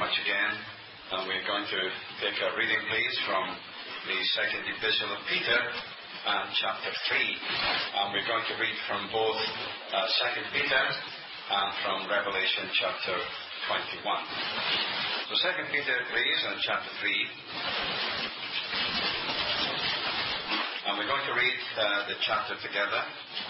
much again. And we're going to take a reading, please, from the second epistle of Peter, chapter 3. And we're going to read from both 2 Peter and from Revelation chapter 21. So 2 Peter, please, and chapter 3. And we're going to read the chapter together.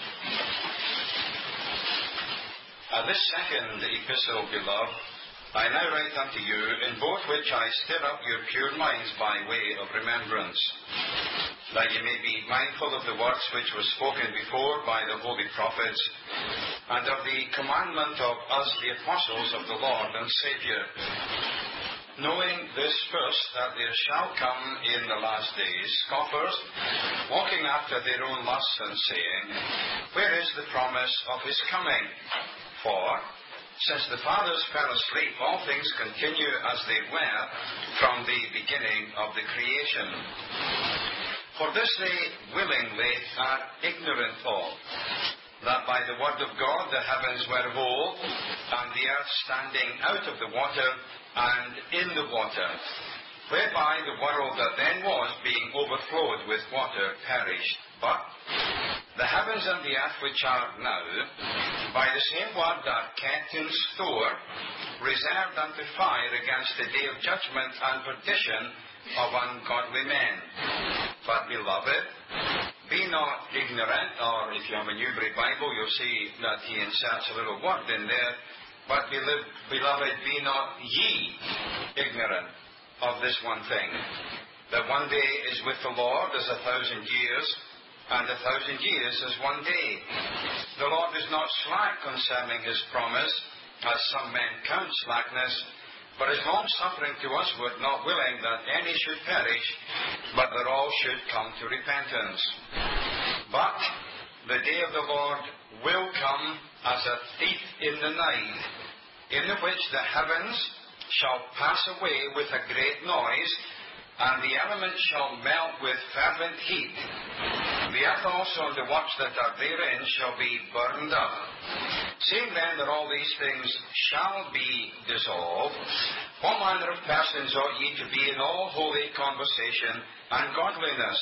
This second epistle, beloved, I now write unto you, in both which I stir up your pure minds by way of remembrance, that ye may be mindful of the words which were spoken before by the holy prophets, and of the commandment of us the apostles of the Lord and Saviour, knowing this first, that there shall come in the last days scoffers, walking after their own lusts, and saying, Where is the promise of his coming? For since the fathers fell asleep, all things continue as they were from the beginning of the creation. For this they willingly are ignorant of, that by the word of God the heavens were of old, and the earth standing out of the water and in the water, whereby the world that then was, being overflowed with water, perished. But the heavens and the earth which are now, by the same word are kept in store, reserved unto fire against the day of judgment and perdition of ungodly men. But, beloved, be not ignorant, or if you have a Newbury Bible, you'll see that he inserts a little word in there. But, beloved, be not ye ignorant of this one thing, that one day is with the Lord as 1,000 years, and 1,000 years as one day. The Lord is not slack concerning his promise, as some men count slackness, but is long-suffering to usward, not willing that any should perish, but that all should come to repentance. But the day of the Lord will come as a thief in the night, in the which the heavens shall pass away with a great noise, and the elements shall melt with fervent heat. The earth also and the works that are therein shall be burned up. Seeing then that all these things shall be dissolved, what manner of persons ought ye to be in all holy conversation and godliness,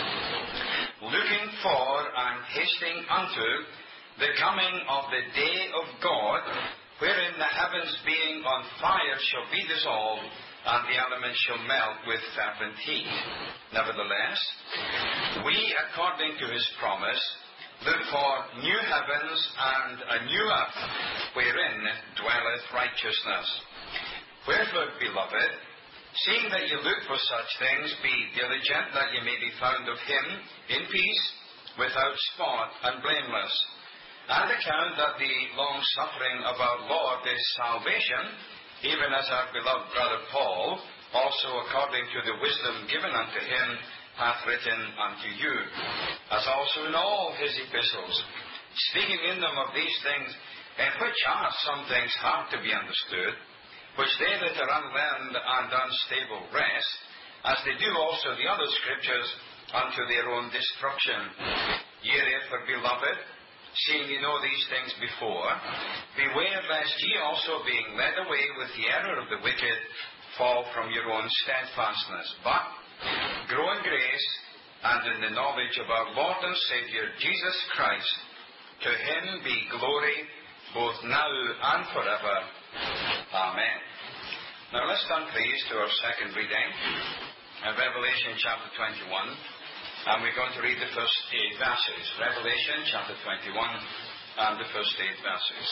looking for and hasting unto the coming of the day of God, wherein the heavens being on fire shall be dissolved, and the elements shall melt with fervent heat. Nevertheless, we, according to his promise, look for new heavens and a new earth, wherein dwelleth righteousness. Wherefore, beloved, seeing that ye look for such things, be diligent that ye may be found of him in peace, without spot and blameless, and account that the long-suffering of our Lord is salvation, even as our beloved brother Paul, also according to the wisdom given unto him, hath written unto you, as also in all his epistles, speaking in them of these things, in which are some things hard to be understood, which they that are unlearned and unstable rest, as they do also the other scriptures, unto their own destruction. Ye therefore, beloved, seeing ye know these things before, beware lest ye also, being led away with the error of the wicked, fall from your own steadfastness. But grow in grace and in the knowledge of our Lord and Saviour, Jesus Christ. To him be glory, both now and forever. Amen. Now let's turn, please, to our second reading, Revelation chapter 21. And we're going to read the first 8 verses. Revelation chapter 21 and the first 8 verses.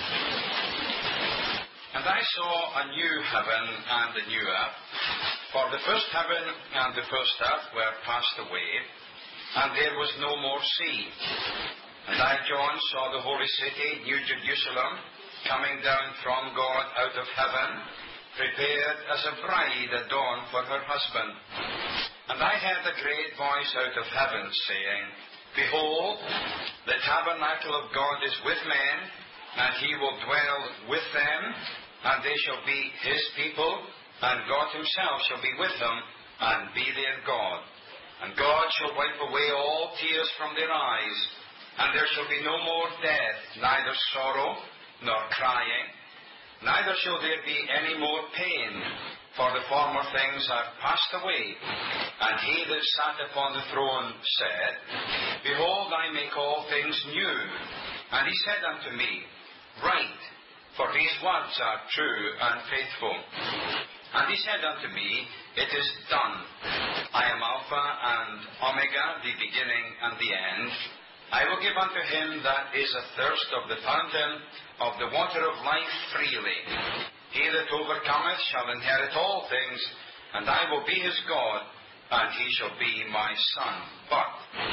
And I saw a new heaven and a new earth. For the first heaven and the first earth were passed away, and there was no more sea. And I, John, saw the holy city, New Jerusalem, coming down from God out of heaven, prepared as a bride adorned for her husband. And I heard a great voice out of heaven, saying, Behold, the tabernacle of God is with men, and he will dwell with them, and they shall be his people, and God himself shall be with them, and be their God. And God shall wipe away all tears from their eyes, and there shall be no more death, neither sorrow, nor crying, neither shall there be any more pain, for the former things are passed away. And he that sat upon the throne said, Behold, I make all things new. And he said unto me, Write, for these words are true and faithful. And he said unto me, It is done. I am Alpha and Omega, the beginning and the end. I will give unto him that is athirst of the fountain of the water of life freely. He that overcometh shall inherit all things, and I will be his God, and he shall be my son. But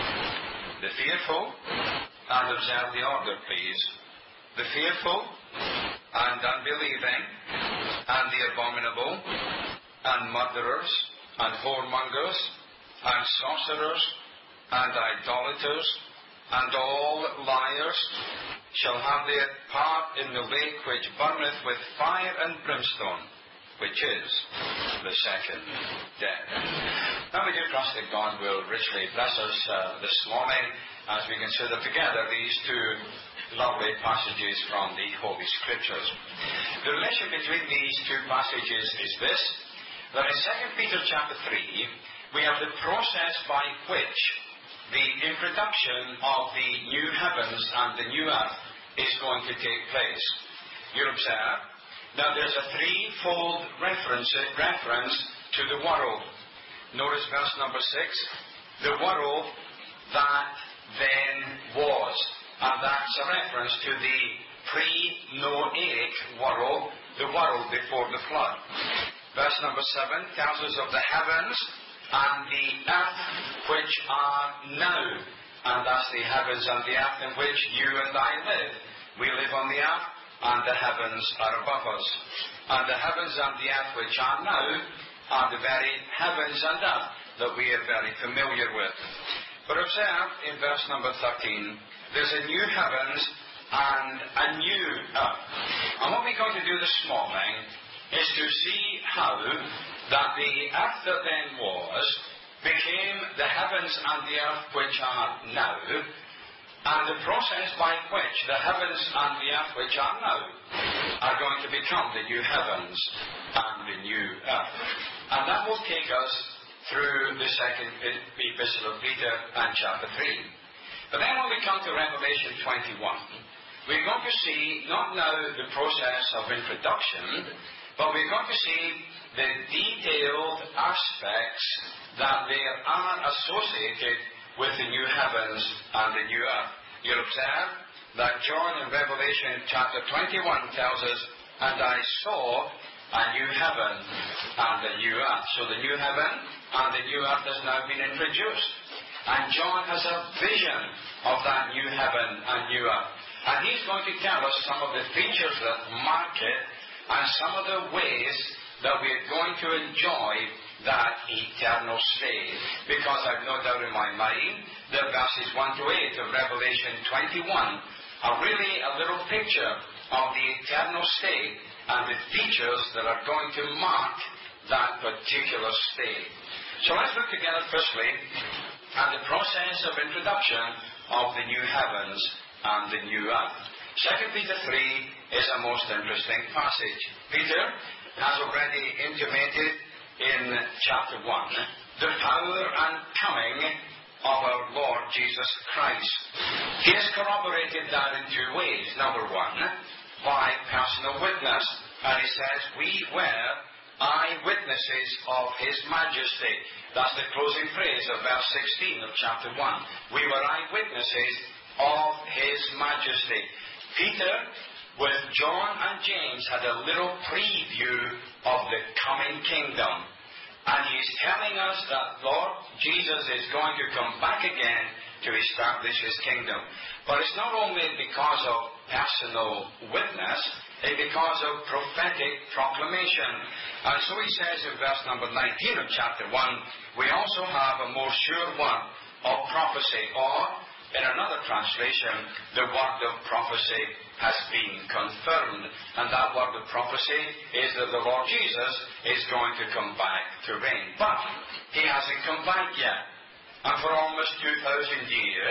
the fearful, and observe the order, please, the fearful, and unbelieving, and the abominable, and murderers, and whoremongers, and sorcerers, and idolaters, and all liars shall have their part in the lake which burneth with fire and brimstone, which is the second death. Now we do trust that God will richly bless us this morning as we consider together these two lovely passages from the Holy Scriptures. The relation between these two passages is this, that in 2 Peter chapter 3 we have the process by which the introduction of the new heavens and the new earth is going to take place. You observe that there's a threefold reference to the world. Notice verse number 6, the world that then was. And that's a reference to the pre-Noahic world, the world before the flood. Verse number 7 tells us of the heavens and the earth which are now. And that's the heavens and the earth in which you and I live. We live on the earth, and the heavens are above us. And the heavens and the earth which are now are the very heavens and earth that we are very familiar with. But observe in verse number 13, there's a new heavens and a new earth. And what we're going to do this morning is to see how that the earth that then was became the heavens and the earth which are now, and the process by which the heavens and the earth which are now are going to become the new heavens and the new earth. And that will take us through the second epistle of Peter and chapter 3. But then when we come to Revelation 21, we're going to see not now the process of introduction, but we're going to see the detailed aspects that there are associated with the new heavens and the new earth. You'll observe that John in Revelation chapter 21 tells us, And I saw a new heaven and a new earth. So the new heaven and the new earth has now been introduced. And John has a vision of that new heaven and new earth. And he's going to tell us some of the features that mark it and some of the ways that we're going to enjoy that eternal state. Because I've no doubt in my mind that verses 1 to 8 of Revelation 21 are really a little picture of the eternal state and the features that are going to mark that particular state. So let's look together firstly at the process of introduction of the new heavens and the new earth. 2 Peter 3 is a most interesting passage. Peter has already intimated in chapter 1 the power and coming of our Lord Jesus Christ. He has corroborated that in two ways. Number one, by personal witness. And he says, we were eyewitnesses of His majesty. That's the closing phrase of verse 16 of chapter 1. We were eyewitnesses of His majesty. Peter, with John and James, had a little preview of the coming kingdom. And he's telling us that Lord Jesus is going to come back again to establish His kingdom. But it's not only because of personal witness, it's because of prophetic proclamation. And so he says in verse number 19 of chapter 1, we also have a more sure word of prophecy, or in another translation, the word of prophecy has been confirmed. And that word of prophecy is that the Lord Jesus is going to come back to reign. But He hasn't come back yet. And for almost 2,000 years,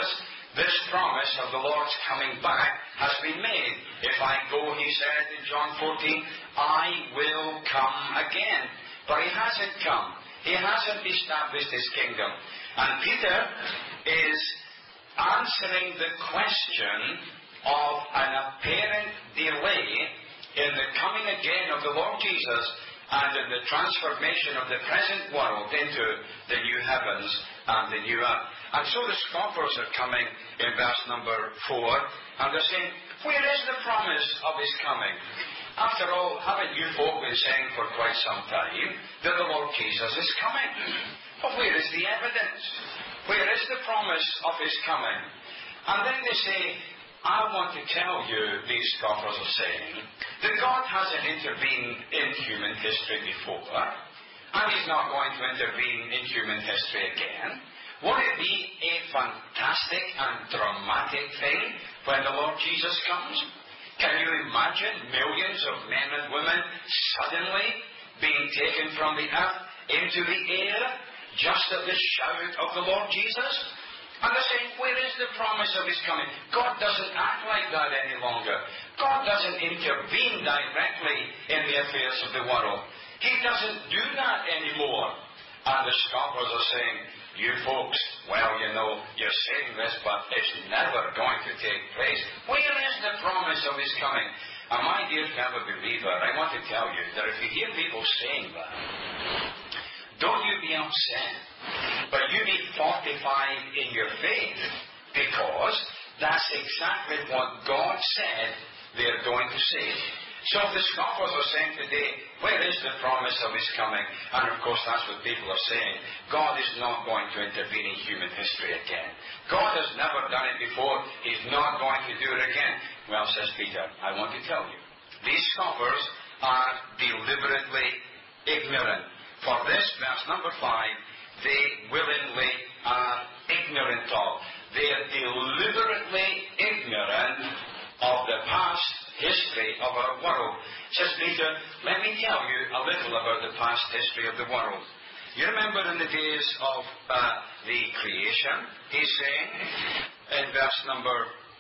this promise of the Lord's coming back has been made. If I go, he said in John 14, I will come again. But he hasn't come. He hasn't established his kingdom. And Peter is answering the question of an apparent delay in the coming again of the Lord Jesus and in the transformation of the present world into the new heavens and the new earth. And so the scoffers are coming in verse number 4, and they're saying, where is the promise of his coming? After all, haven't you folk been saying for quite some time that the Lord Jesus is coming? But where is the evidence? Where is the promise of his coming? And then they say, I want to tell you, these scoffers are saying, that God hasn't intervened in human history before, and he's not going to intervene in human history again. Won't it be a fantastic and dramatic thing when the Lord Jesus comes? Can you imagine millions of men and women suddenly being taken from the earth into the air just at the shout of the Lord Jesus? And they're saying, where is the promise of his coming? God doesn't act like that any longer. God doesn't intervene directly in the affairs of the world. He doesn't do that anymore. And the scoffers are saying, you folks, well, you know, you're saying this, but it's never going to take place. Where is the promise of his coming? And my dear fellow believer, I want to tell you that if you hear people saying that, don't you be upset, but you be fortified in your faith, because that's exactly what God said they're going to say. So the scoffers are saying today, where is the promise of his coming? And of course that's what people are saying. God is not going to intervene in human history again. God has never done it before. He's not going to do it again. Well, says Peter, I want to tell you, these scoffers are deliberately ignorant. For this, verse number 5, they willingly are ignorant of. They are deliberately ignorant of the past history of our world. Says Peter, let me tell you a little about the past history of the world. You remember in the days of the creation, he's saying in verse number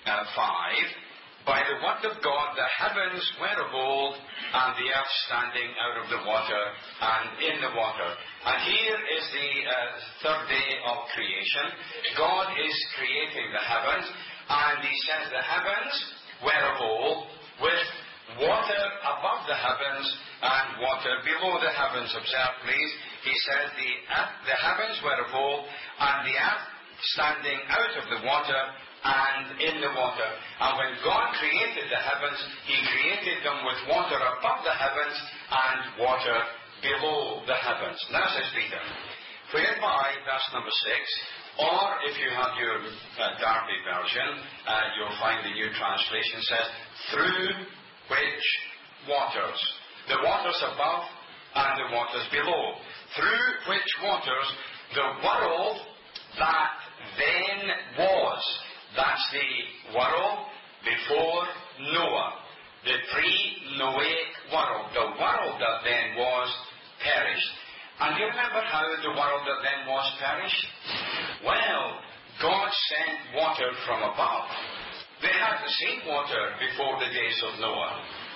5, by the word of God the heavens were of old, and the earth standing out of the water and in the water. And here is the third day of creation. God is creating the heavens, and he says the heavens were of old, with water above the heavens and water below the heavens. Observe, please. He says the heavens were of old, and the earth standing out of the water and in the water. And when God created the heavens, he created them with water above the heavens and water below the heavens. Now says Peter, whereby, verse number 6, or if you have your Darby version, you'll find the New Translation says, through which waters, the waters above and the waters below, through which waters the world that then was. That's the world before Noah, the pre-Noahic world. The world that then was perished. And you remember how the world that then was perished? Well, God sent water from above. They had the same water before the days of Noah.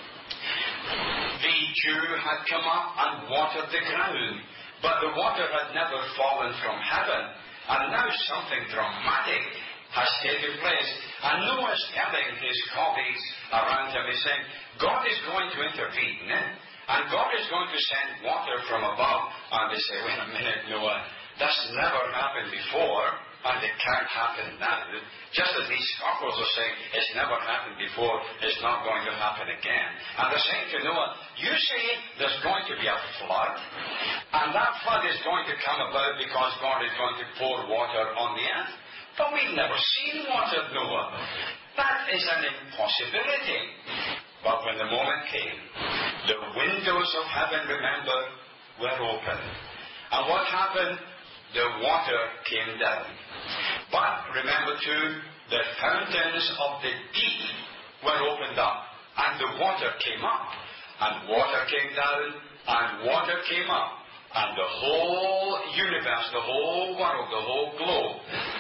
The dew had come up and watered the ground, but the water had never fallen from heaven. And now something dramatic has taken place. And Noah is telling his colleagues around him, he's saying, God is going to intervene, and God is going to send water from above. And they say, wait a minute, Noah, that's never happened before, and it can't happen now. Just as these scoffers are saying, it's never happened before, it's not going to happen again. And they're saying to Noah, you say there's going to be a flood, and that flood is going to come about because God is going to pour water on the earth. But we've never seen water, Noah. That is an impossibility. But when the moment came, the windows of heaven, remember, were open. And what happened? The water came down. But remember too, the fountains of the deep were opened up, and the water came up. And water came down, and water came up. And the whole universe, the whole world, the whole globe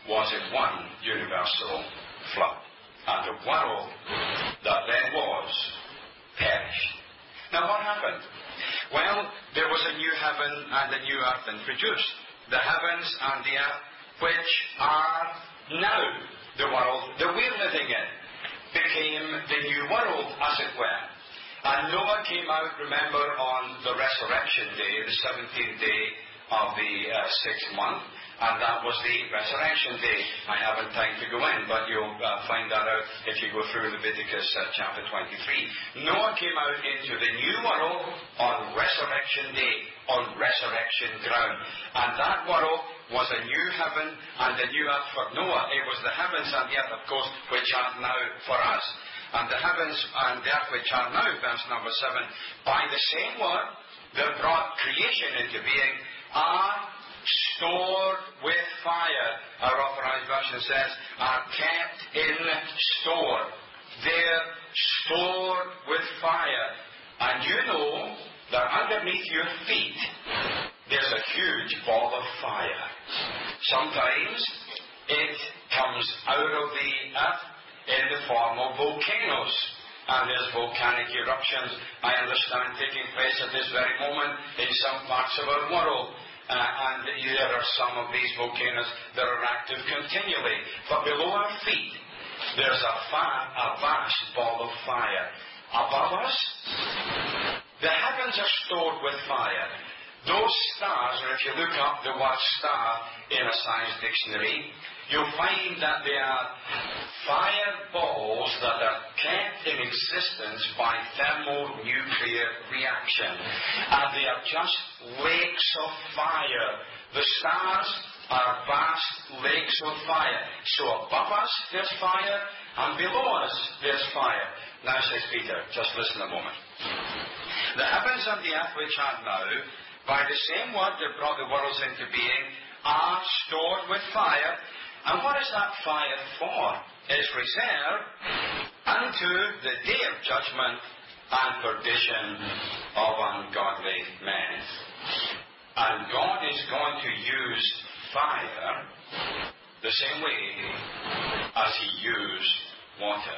was in one universal flood. And the world that then was perished. Now what happened? Well, there was a new heaven and a new earth introduced. The heavens and the earth which are now the world that we're living in became the new world, as it were. And Noah came out, remember, on the resurrection day, the 17th day of the 6th month, and that was the resurrection day. I haven't time to go in, but you'll find that out if you go through Leviticus chapter 23. Noah came out into the new world on resurrection day, on resurrection ground. And that world was a new heaven and a new earth for Noah. It was the heavens and the earth, of course, which are now for us. And the heavens and the earth which are now, verse number 7, by the same word that brought creation into being, are stored with fire. Our Authorized Version says, are kept in store. They're stored with fire. And you know that underneath your feet, there's a huge ball of fire. Sometimes it comes out of the earth in the form of volcanoes. And there's volcanic eruptions, I understand, taking place at this very moment in some parts of our world. And there are some of these volcanoes that are active continually. But below our feet, there's a vast ball of fire. Above us, the heavens are stored with fire. Those stars, or if you look up the word star in a science dictionary, you'll find that they are fireballs that are kept in existence by thermonuclear reaction. And they are just lakes of fire. The stars are vast lakes of fire. So above us there's fire, and below us there's fire. Now, says Peter, just listen a moment. The heavens and the earth which are now, by the same word that brought the worlds into being, are stored with fire. And what is that fire for? It's reserved unto the day of judgment and perdition of ungodly men. And God is going to use fire the same way as He used water.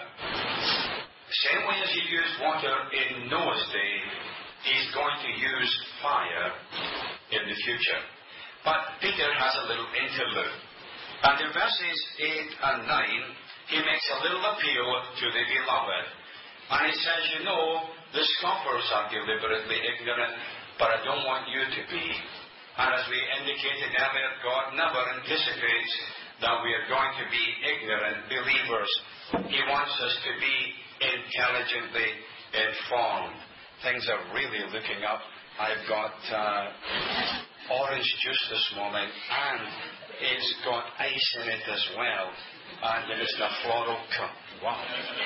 The same way as He used water in Noah's day, He's going to use fire in the future. But Peter has a little interlude. And in verses 8 and 9, he makes a little appeal to the beloved. And he says, you know, the scoffers are deliberately ignorant, but I don't want you to be. And as we indicated earlier, God never anticipates that we are going to be ignorant believers. He wants us to be intelligently informed. Things are really looking up. I've got orange juice this morning, and it's got ice in it as well. And it's a floral cup. Wow.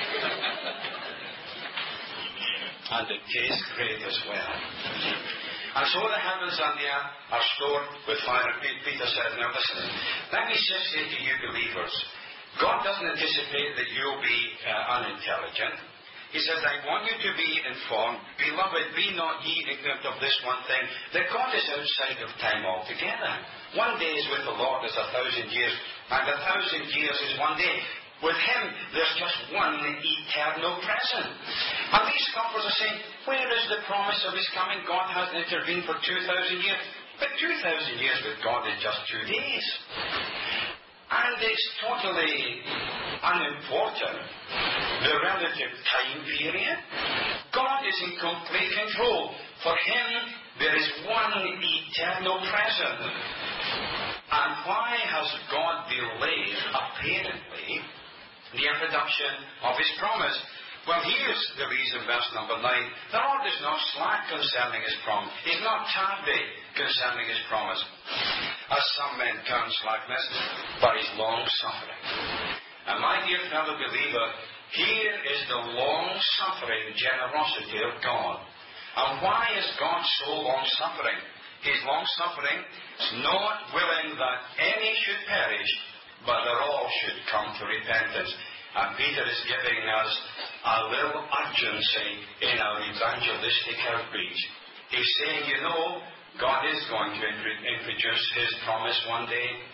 And it tastes great as well. And so the heavens and the earth are stored with fire. Peter said, now listen, let me just say to you believers, God doesn't anticipate that you'll be unintelligent. He says, I want you to be informed. Beloved, be not ye ignorant of this one thing, that God is outside of time altogether. 1 day is with the Lord as 1,000 years, and 1,000 years is 1 day. With Him, there's just one eternal present. And these scoffers are saying, where is the promise of His coming? God hasn't intervened for 2,000 years. But 2,000 years with God is just 2 days. And it's totally unimportant, the relative time period. God is in complete control. For Him, there is one eternal present. And why has God delayed, apparently, the introduction of His promise? Well, here's the reason, verse number 9. The Lord is not slack concerning His promise. He's not tardy concerning His promise, as some men count slackness, but He's long-suffering. And my dear fellow believer, here is the long-suffering generosity of God. And why is God so long-suffering? He's long-suffering, not willing that any should perish, but that all should come to repentance. And Peter is giving us a little urgency in our evangelistic outreach. He's saying, you know, God is going to introduce His promise one day.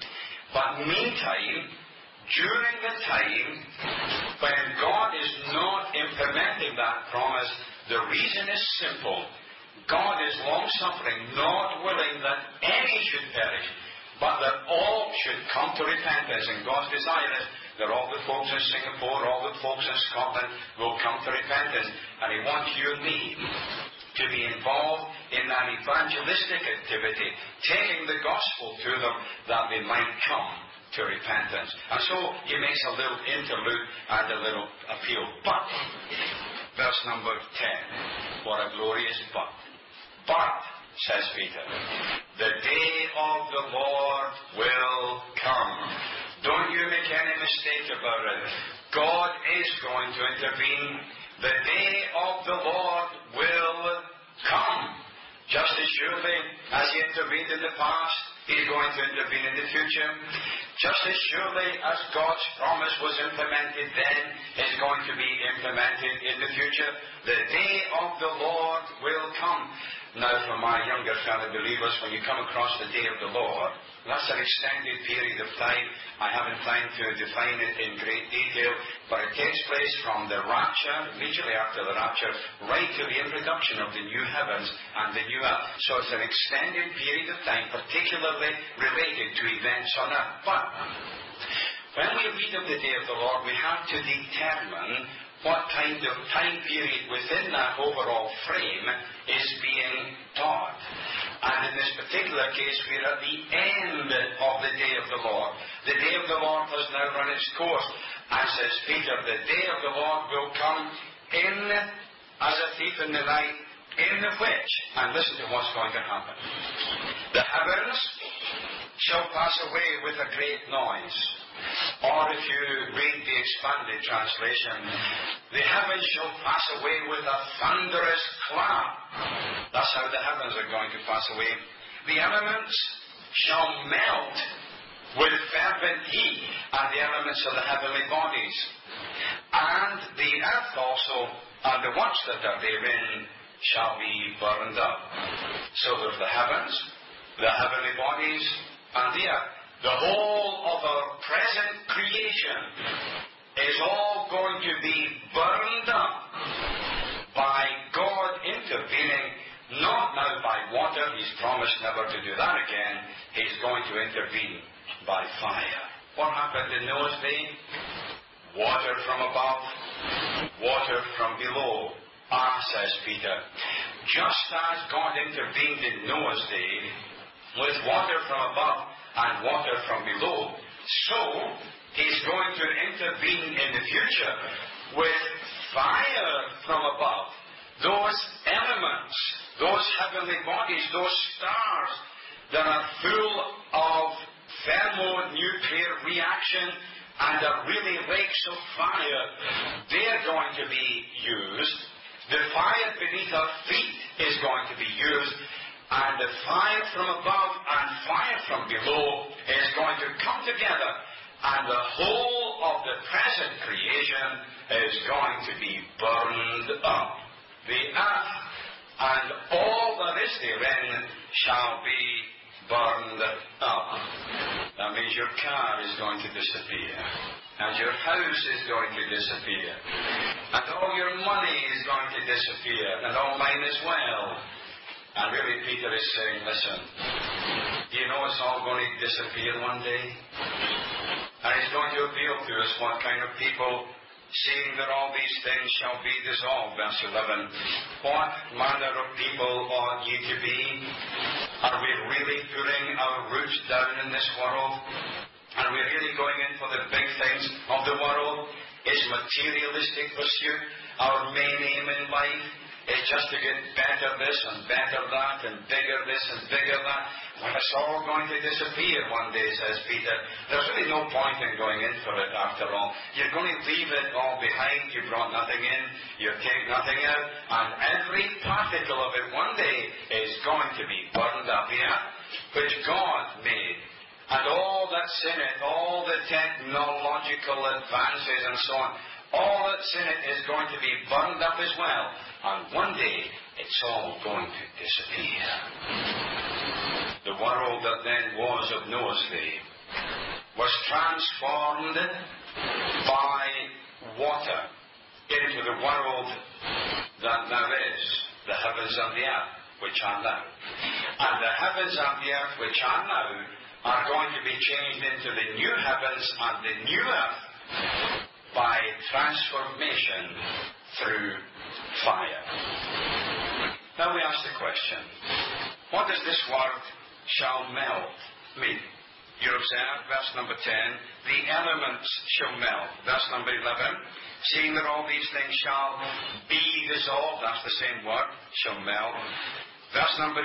But meantime, during the time when God is not implementing that promise, the reason is simple. God is long-suffering, not willing that any should perish, but that all should come to repentance. And God's desire is that all the folks in Singapore, all the folks in Scotland will come to repentance. And He wants you and me to be involved in that evangelistic activity, taking the gospel to them that they might come to repentance. And so He makes a little interlude and a little appeal. But, verse number 10, what a glorious but. But, says Peter, the day of the Lord will come. Don't you make any mistake about it. God is going to intervene. The day of the Lord will come. Just as surely as He intervened in the past, He's going to intervene in the future. Just as surely as God's promise was implemented then, it's going to be implemented in the future. The day of the Lord will come. Now, for my younger fellow believers, when you come across the day of the Lord, that's an extended period of time. I haven't time to define it in great detail, but it takes place from the rapture, immediately after the rapture, right to the introduction of the new heavens and the new earth. So it's an extended period of time, particularly related to events on earth. But when we read of the day of the Lord, we have to determine what kind of time period within that overall frame is being taught. And in this particular case, we're at the end of the day of the Lord. The day of the Lord has now run its course. And says Peter, the day of the Lord will come in as a thief in the night, in the which, and listen to what's going to happen. The heavens shall pass away with a great noise. Or if you read the expanded translation, the heavens shall pass away with a thunderous clap. That's how the heavens are going to pass away. The elements shall melt with fervent heat, and the elements of the heavenly bodies. And the earth also, and the works that are therein, shall be burned up. So there's the heavens, the heavenly bodies, and the earth. The whole of our present creation is all going to be burned up by God intervening, not now by water. He's promised never to do that again. He's going to intervene by fire. What happened in Noah's day? Water from above, water from below. Says Peter, just as God intervened in Noah's day with water from above and water from below, so He's going to intervene in the future with fire from above. Those elements, those heavenly bodies, those stars that are full of thermonuclear reaction and are really lakes of fire, they're going to be used. The fire beneath our feet is going to be used, and the fire from above and fire from below is going to come together, and the whole of the present creation is going to be burned up. The earth and all that is therein shall be burned up. That means your car is going to disappear, and your house is going to disappear, and all your money is going to disappear, and all mine as well. And really Peter is saying, listen, do you know it's all going to disappear one day? And he's going to appeal to us what kind of people, seeing that all these things shall be dissolved, verse 11. What manner of people ought ye to be? Are we really putting our roots down in this world? Are we really going in for the big things of the world? Is materialistic pursuit our main aim in life? It's just to get better this and better that and bigger this and bigger that. When it's all going to disappear one day, says Peter, there's really no point in going in for it after all. You're going to leave it all behind. You brought nothing in. You take nothing out. And every particle of it one day is going to be burned up here, which God made. And all that's in it, all the technological advances and so on, all that's in it is going to be burned up as well. And one day, it's all going to disappear. The world that then was of Noah's day was transformed by water into the world that now is, the heavens and the earth, which are now. And the heavens and the earth, which are now, are going to be changed into the new heavens and the new earth by transformation through fire. Now we ask the question, what does this word shall melt mean? You observe, verse number 10, the elements shall melt. Verse number 11, seeing that all these things shall be dissolved, that's the same word, shall melt. Verse number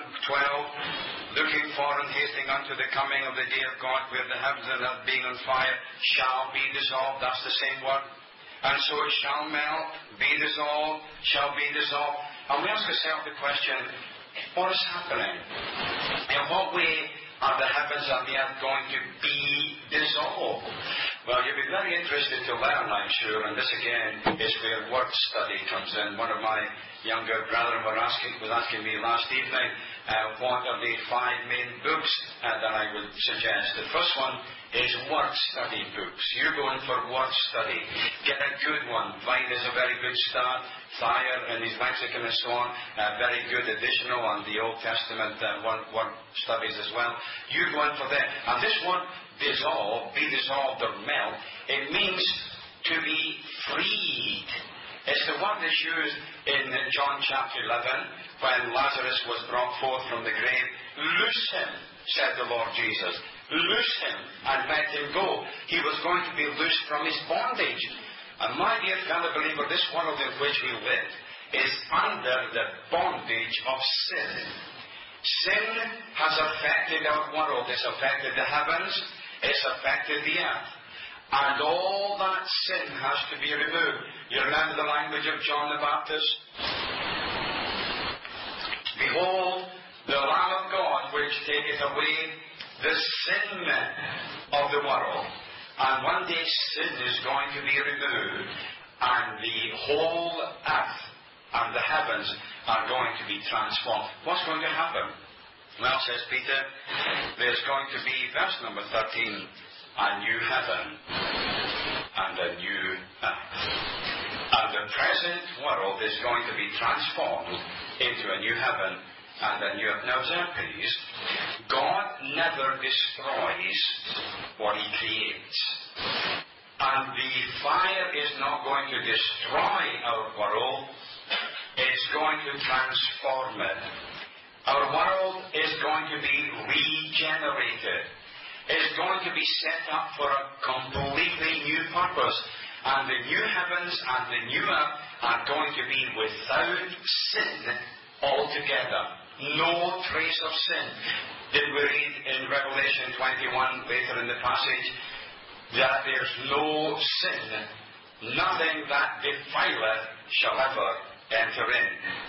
12, looking for and hasting unto the coming of the day of God, where the heavens and earth being on fire shall be dissolved, that's the same word. And so it shall melt, be dissolved, shall be dissolved. And we ask ourselves the question, what is happening? In what way are the heavens and the earth going to be dissolved? Well, you'll be very interested to learn, I'm sure, and this again is where word study comes in. One of my younger brethren was asking me last evening, what are the 5 main books that I would suggest. The first one is word study books. You're going for word study. Get a good one. Vine is a very good start. Thayer and his lexicon and so on, very good additional on the Old Testament word studies as well. You're going for that. And this one, dissolve, be dissolved or melt, it means to be freed. It's the word that's used in John chapter 11 when Lazarus was brought forth from the grave. Loose him, said the Lord Jesus. Loose him and let him go. He was going to be loosed from his bondage. And my dear fellow believer, this world in which we live is under the bondage of sin. Sin has affected our world. It's affected the heavens. It's affected the earth. And all that sin has to be removed. You remember the language of John the Baptist? Behold, the Lamb of God, which taketh away the sin of the world. And one day sin is going to be removed, and the whole earth and the heavens are going to be transformed. What's going to happen? Well, says Peter, there's going to be, verse number 13, a new heaven and a new earth. And the present world is going to be transformed into a new heaven and a new earth. Now, observe, please, God never destroys what He creates. And the fire is not going to destroy our world, it's going to transform it. Our world is going to be regenerated. It's going to be set up for a completely new purpose. And the new heavens and the new earth are going to be without sin altogether. No trace of sin. Did we read in Revelation 21, later in the passage, that there's no sin, nothing that defileth shall ever enter in.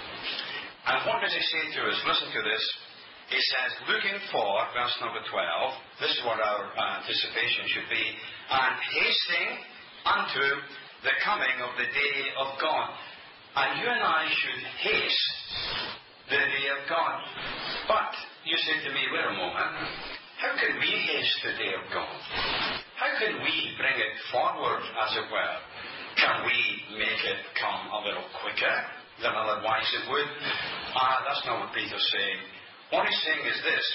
And what does he say to us? Listen to this. He says, looking for, verse number 12, this is what our anticipation should be, and hasting unto the coming of the day of God. And you and I should haste the day of God. But, you say to me, wait a moment, how can we haste the day of God? How can we bring it forward, as it were? Can we make it come a little quicker than otherwise it would? That's not what Peter's saying. What he's saying is this: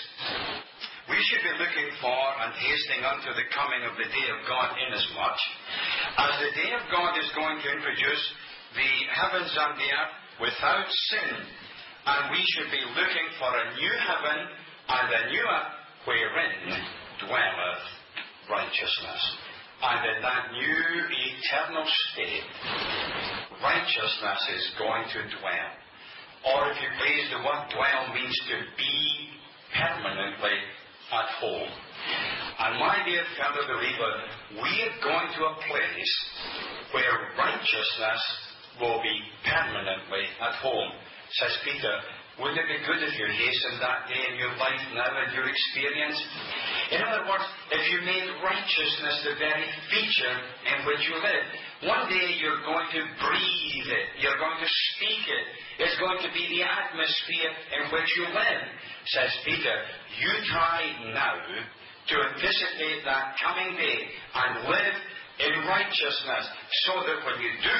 we should be looking for and hasting unto the coming of the day of God, inasmuch as the day of God is going to introduce the heavens and the earth without sin, and we should be looking for a new heaven and a new earth wherein dwelleth righteousness. And in that new eternal state, righteousness is going to dwell. Or if you please, the word dwell means to be permanently at home. And my dear fellow believer, we are going to a place where righteousness will be permanently at home. Says Peter, wouldn't it be good if you hastened that day in your life now and your experience? In other words, if you made righteousness the very feature in which you live, one day you're going to breathe it, you're going to speak it, it's going to be the atmosphere in which you live. Says Peter, you try now to anticipate that coming day and live in righteousness, so that when you do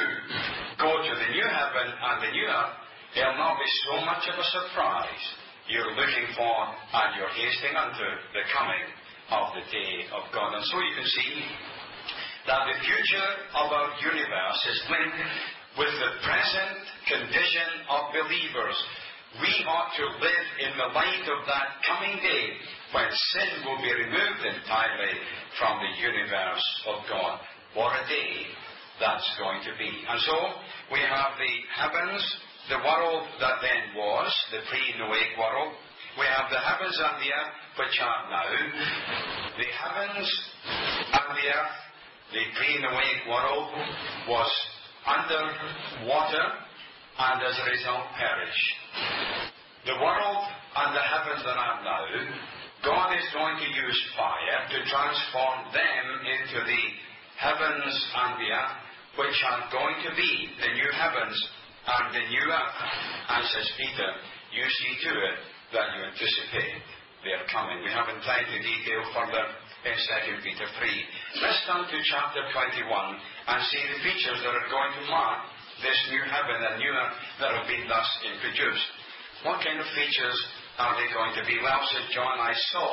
go to the new heaven and the new earth, it'll not be so much of a surprise. You're looking for and you're hasting unto the coming of the day of God. And so you can see that the future of our universe is linked with the present condition of believers. We ought to live in the light of that coming day when sin will be removed entirely from the universe of God. What a day that's going to be. And so we have the heavens, the world that then was, the pre-Noahic world. We have the heavens and the earth which are now. The heavens and the earth, the pre-Noahic world, was under water and as a result perished. The world and the heavens that are now, God is going to use fire to transform them into the heavens and the earth, which are going to be the new heavens and the new earth. And says Peter, you see to it that you anticipate their coming. We haven't time to detail further in 2 Peter 3. Let's turn to chapter 21 and see the features that are going to mark this new heaven and new earth that have been thus introduced. What kind of features are they going to be? Well, says John, I saw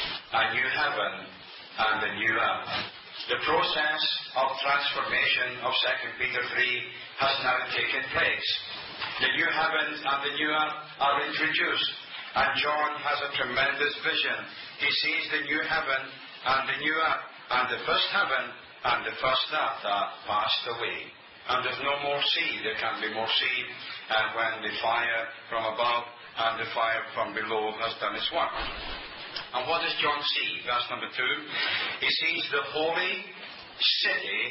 a new heaven and a new earth. The process of transformation of 2 Peter 3 has now taken place. The new heavens and the new earth are introduced. And John has a tremendous vision. He sees the new heaven and the new earth, and the first heaven and the first earth are passed away. And there's no more sea. There can't be more sea when the fire from above and the fire from below has done its work. And what does John see? Verse number 2. He sees the holy city,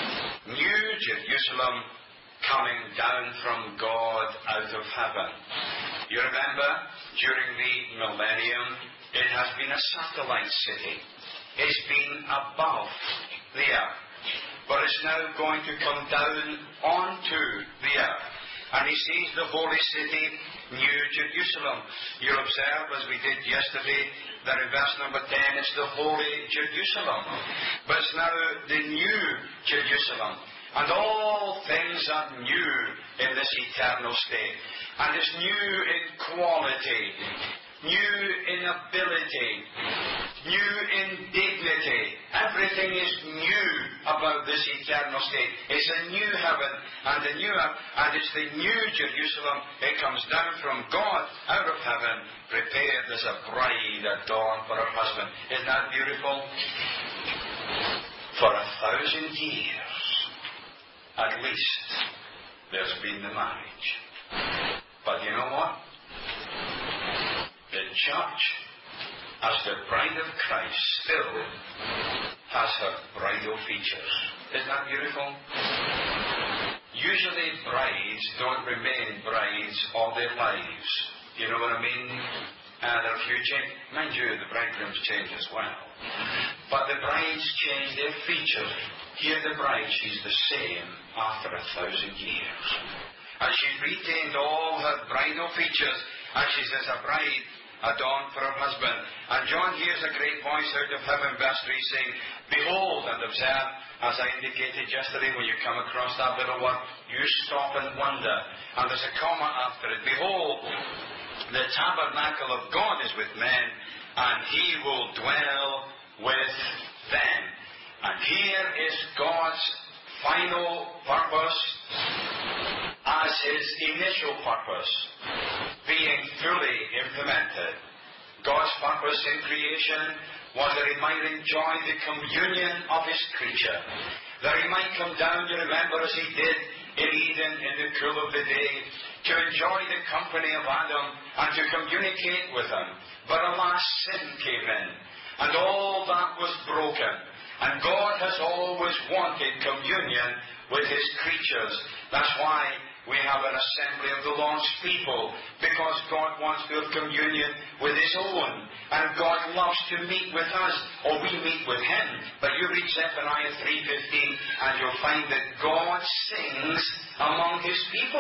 New Jerusalem, coming down from God out of heaven. You remember, during the millennium, it has been a satellite city. It's been above the earth. But it's now going to come down onto the earth. And he sees the holy city, New Jerusalem. You'll observe, as we did yesterday, that in verse number 10, it's the holy Jerusalem. But it's now the New Jerusalem. And all things are new in this eternal state. And it's new in quality, new in ability, new in dignity. Everything is new about this eternal state. It's a new heaven and a new earth, and it's the New Jerusalem. It comes down from God out of heaven, prepared as a bride adorned for her husband. Isn't that beautiful? For 1,000 years, at least, there's been the marriage. But you know what? The church, as the bride of Christ, still has her bridal features. Isn't that beautiful? Usually brides don't remain brides all their lives. You know what I mean? There are a few changes. Mind you, the bridegrooms change as well. But the brides change their features. Here the bride, she's the same after 1,000 years. And she's retained all her bridal features. And she's as a bride adorned for her husband. And John hears a great voice out of heaven, verse 3, saying, Behold, and observe, as I indicated yesterday, when you come across that little one, you stop and wonder. And there's a comma after it. Behold, the tabernacle of God is with men, and he will dwell with them. And here is God's final purpose as his initial purpose being fully implemented. God's purpose in creation was that he might enjoy the communion of his creature. That he might come down, you remember, as he did in Eden in the cool of the day, to enjoy the company of Adam and to communicate with him. But alas, sin came in, and all that was broken. And God has always wanted communion with his creatures. That's why we have an assembly of the Lord's people, because God wants to have communion with his own. And God loves to meet with us, or we meet with him. But you read Zephaniah 3:15, and you'll find that God sings among his people.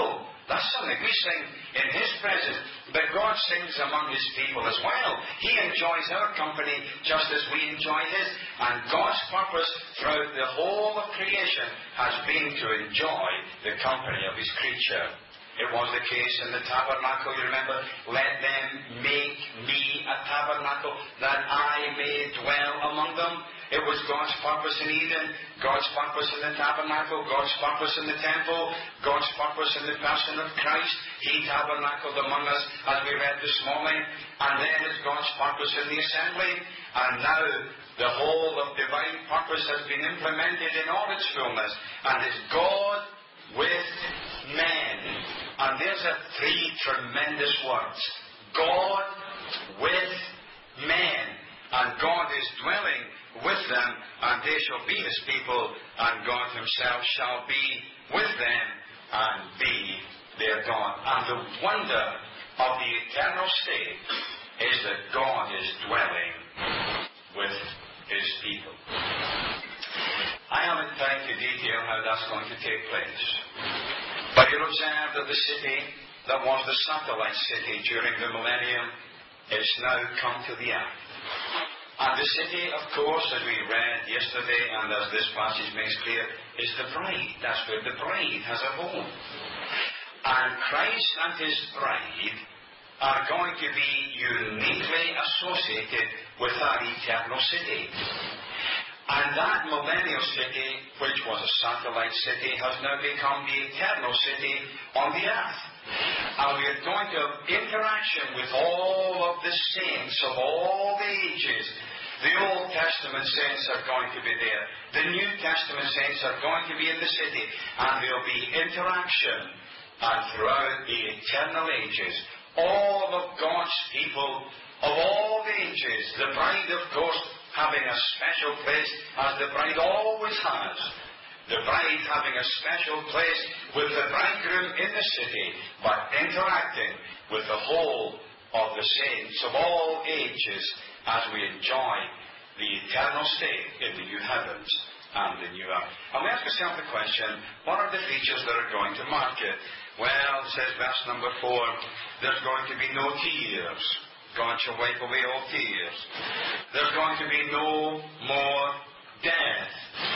That's something we sing in His presence, but God sings among His people as well. He enjoys our company just as we enjoy His. And God's purpose throughout the whole of creation has been to enjoy the company of His creature. It was the case in the tabernacle. You remember, let them make me a tabernacle that I may dwell among them. It was God's purpose in Eden, God's purpose in the tabernacle, God's purpose in the temple, God's purpose in the person of Christ. He tabernacled among us, as we read this morning. And then it's God's purpose in the assembly. And now the whole of divine purpose has been implemented in all its fullness. And it's God with men. And there's three tremendous words. God with men. And God is dwelling with them, and they shall be His people, and God Himself shall be with them and be their God. And the wonder of the eternal state is that God is dwelling with His people. I haven't time to detail how that's going to take place. But you'll observe that the city that was the satellite city during the millennium is now come to the earth. And the city, of course, as we read yesterday, and as this passage makes clear, is the bride. That's where the bride has a home. And Christ and His bride are going to be uniquely associated with that eternal city. And that millennial city, which was a satellite city, has now become the eternal city on the earth. And we are going to have interaction with all of the saints of all the ages. The Old Testament saints are going to be there. The New Testament saints are going to be in the city. And there will be interaction. And throughout the eternal ages, all of God's people of all the ages, the bride, of course, having a special place, as the bride always has. The bride having a special place with the bridegroom in the city, but interacting with the whole of the saints of all ages as we enjoy the eternal state in the new heavens and the new earth. And we ask ourselves the question, what are the features that are going to mark it? Well, says verse number 4, there's going to be no tears. God shall wipe away all tears. There's going to be no more death.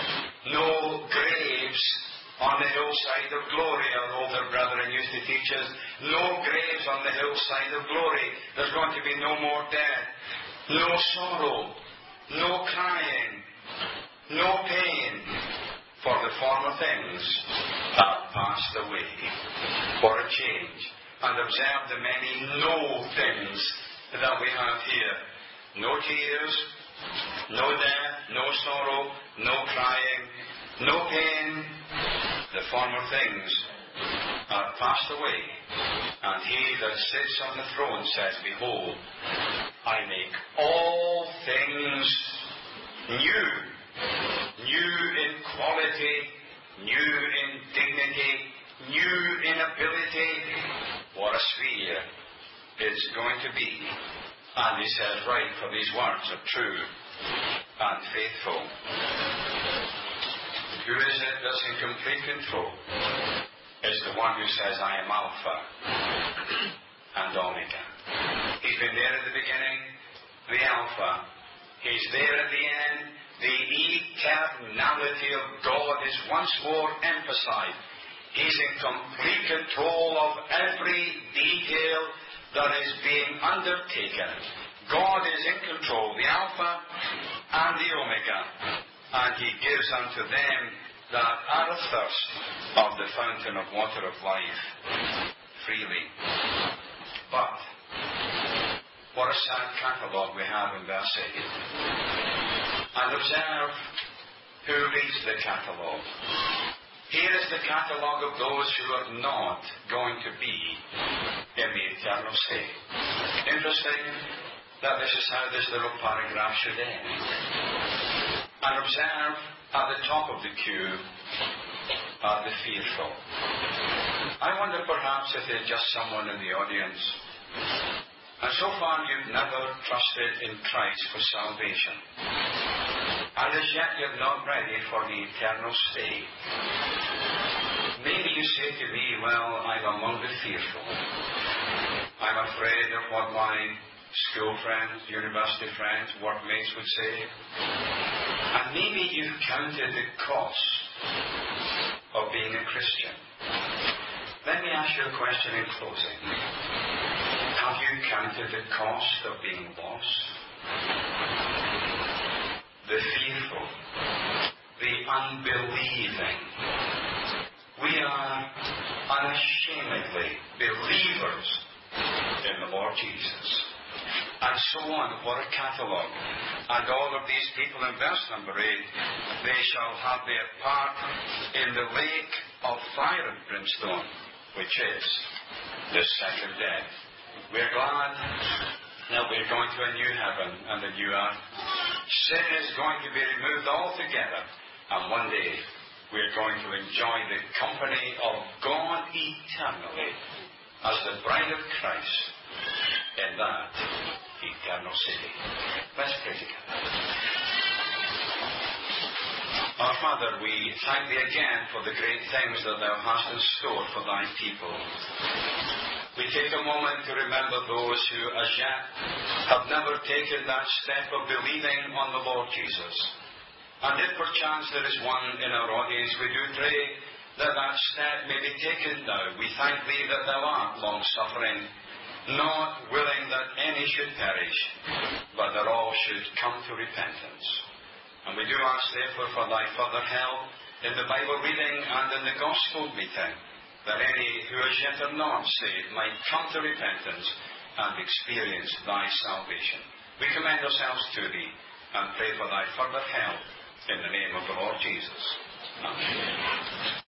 No graves on the hillside of glory. Our older brethren used to teach us, no graves on the hillside of glory. There's going to be no more death. No sorrow. No crying. No pain. For the former things are passed away. For a change. And observe the many no things that we have here. No tears, no death, no sorrow, no crying, no pain. The former things are passed away. And He that sits on the throne says, behold, I make all things new. New in quality, new in dignity, new in ability. What a sphere it's going to be. And He says, right, for these words are true and faithful. Who is it that's in complete control? Is the one who says, I am Alpha and Omega. He's been there at the beginning, the Alpha. He's there at the end. The eternality of God is once more emphasized. He's in complete control of every detail that is being undertaken. God is in control, the Alpha and the Omega, and He gives unto them that are athirst of the fountain of water of life freely. But what a sad catalogue we have in verse 8. And observe who reads the catalogue. Here is the catalogue of those who are not going to be in the eternal state. Interesting that this is how this little paragraph should end. And observe at the top of the queue are the fearful. I wonder perhaps if there's just someone in the audience, and so far you've never trusted in Christ for salvation. And as yet you're not ready for the eternal state. Maybe you say to me, well, I'm among the fearful. I'm afraid of what my school friends, university friends, workmates would say. And maybe you've counted the cost of being a Christian. Let me ask you a question in closing. Have you counted the cost of being lost? The fearful, the unbelieving. We are unashamedly believers in the Lord Jesus. And so on. What a catalogue. And all of these people in verse number 8, they shall have their part in the lake of fire and brimstone, which is the second death. We're glad that we're going to a new heaven and a new earth. Sin is going to be removed altogether, and one day we're going to enjoy the company of God eternally as the bride of Christ in that eternal city. Let's pray together. Our Father, we thank Thee again for the great things that Thou hast in store for Thy people. We take a moment to remember those who as yet have never taken that step of believing on the Lord Jesus. And if perchance there is one in our audience, we do pray that that step may be taken now. We thank Thee that Thou art long-suffering, not willing that any should perish, but that all should come to repentance. And we do ask, therefore, for Thy further help in the Bible reading and in the Gospel meeting, that any who as yet are not saved might come to repentance and experience Thy salvation. We commend ourselves to Thee and pray for Thy further help in the name of the Lord Jesus. Amen.